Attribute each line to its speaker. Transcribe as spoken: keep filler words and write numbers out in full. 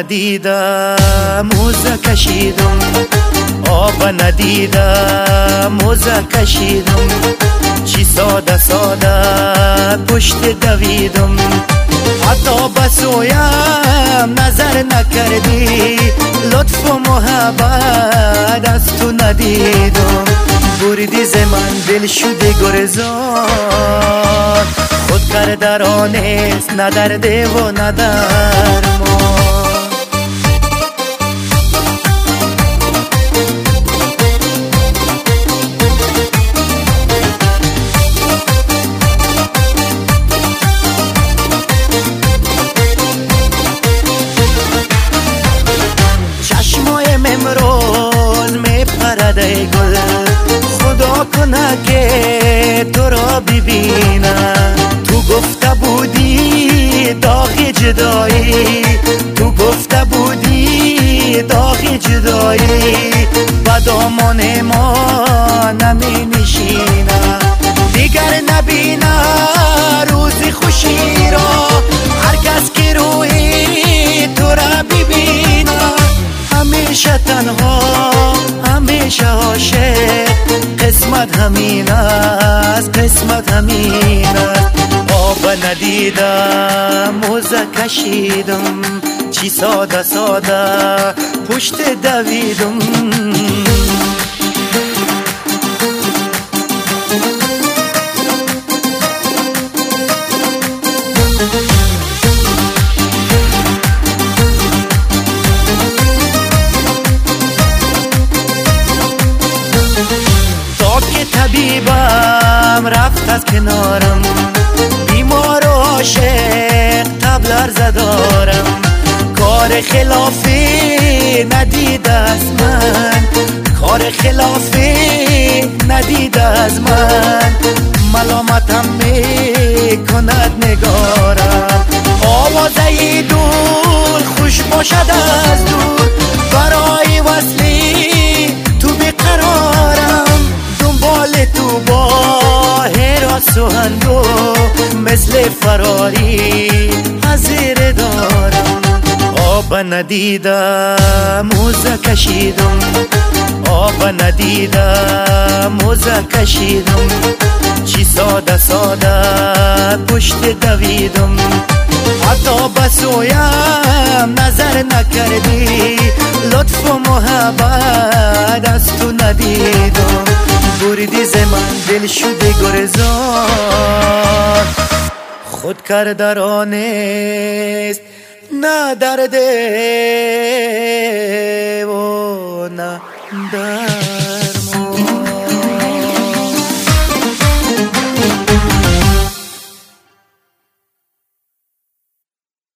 Speaker 1: ندیدم موزه کشیدم، آب ندیدم موزه کشیدم، چی ساده ساده پشت دویدم، حتی بسویم نظر نکردی، لطف و محبت از تو ندیدم، بردی ز من دل شده گرزان، خود کردرانست نه درده و نه درمان. چشمایم امروز میپرده گل، خدا کنه که تو را ببینم، تو گفته بودی داغ جدایی، تو گفته بودی داغ جدایی، با دامان ما نمی نشینم، دیگر نبینه روزی خوشی را، هر کس که روی تو را ببینه، همیشه تنها همیشه عاشق، قسمت همین است قسمت همین است، آب ندیدم موزه کشیدم، چی ساده ساده پشت دویدم. طبیبم رفت از کنارم، بیمار و عاشق طب لرزه دارم، کار خلافی ندید از من، کار خلافی ندید از من، ملامتم میکند نگارم، آوازه دور خوش باشد از دور، برای وصلی تو بیقرارم، دنبال تو با حراس و هندو، مثل فراری حضیر دارم، آب ندیدم موزه کشیدم، آب ندیدم موزه کشیدم، چی ساده ساده پشت دویدم، حتی بسویم نظر نکردی، لطف و محبت از تو ندیدم، بردی ز من دل شده گرزان، خود کردرانست نه درده و نه درمان.